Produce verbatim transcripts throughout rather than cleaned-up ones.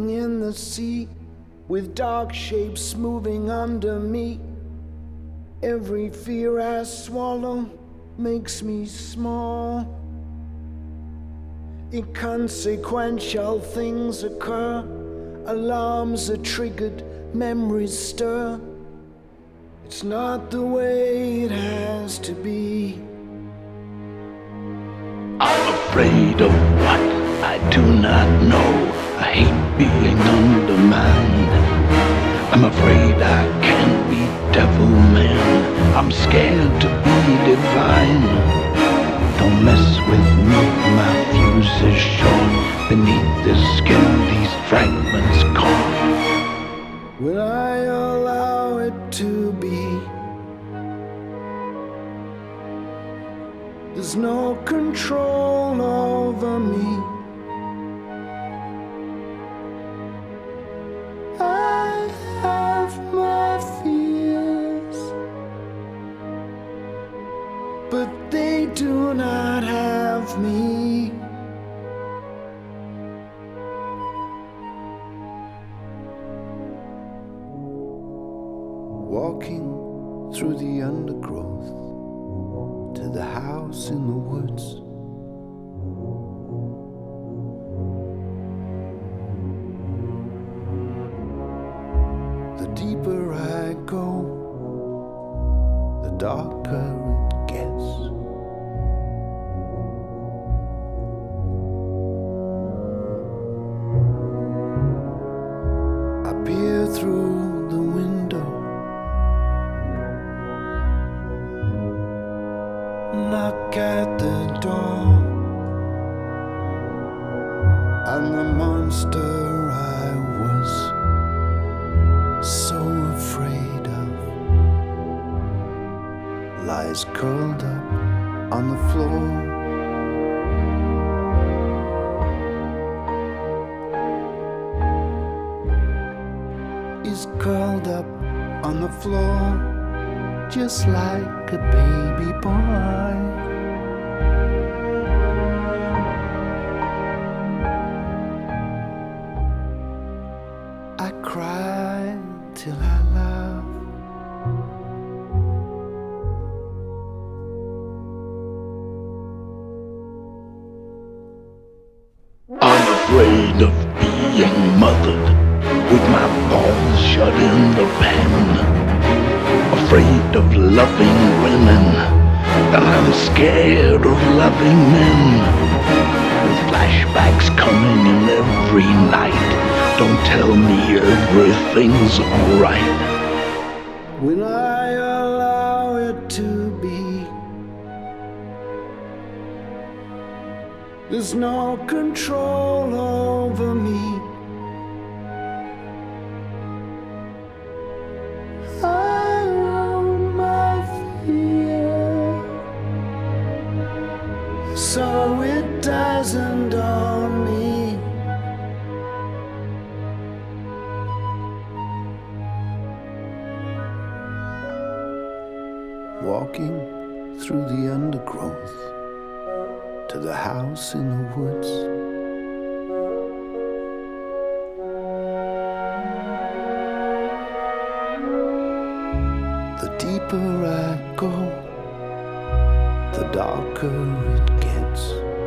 drifting in the sea, with dark shapes moving under me. Every fear I swallow makes me small. Inconsequential things occur, alarms are triggered, memories stir. It's not the way it has to be. I'm afraid of what I do not know. I hate being undermined. I'm afraid I can't be devil man. I'm scared to be divine. Don't mess with me, my fuse is short. Beneath the skin, these fragments caught. Will I allow it to be? There's no control over me. I have my fears, but they do not have me. Walking through the undergrowth to the house in the woods. The deeper I go, the darker it gets. I peer through the window, knock at the door, and the monster I was so afraid of lies curled up on the floor. He's curled up on the floor, just like a baby boy. I cry till I laugh. I'm afraid of being mothered, with my balls shut in the pen. Afraid of loving women, and I'm scared of loving men. With flashbacks coming in every night, don't tell me everything's alright. Will I allow it to be? There's no control over me. I own my fear, so it doesn't own me. Walking through the undergrowth to the house in the woods. The deeper I go, the darker it gets.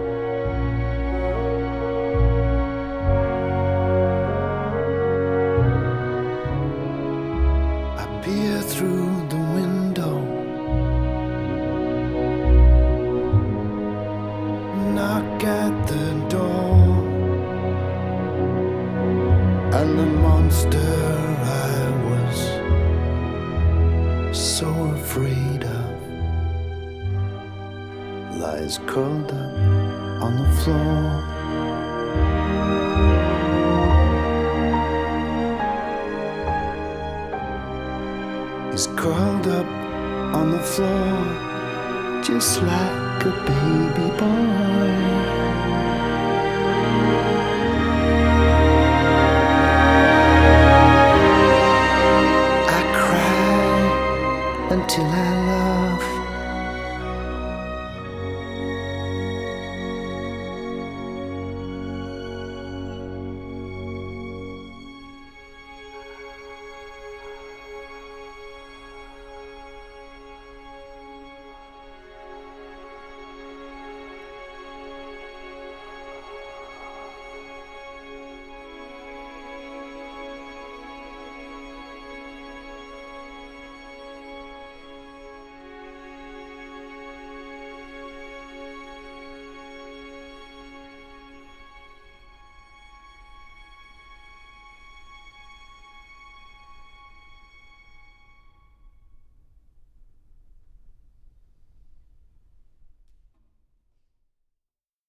I peer through the window, knock at the door, and the monster I was so afraid of lies curled up on the floor. He's curled up on the floor, just like a baby boy.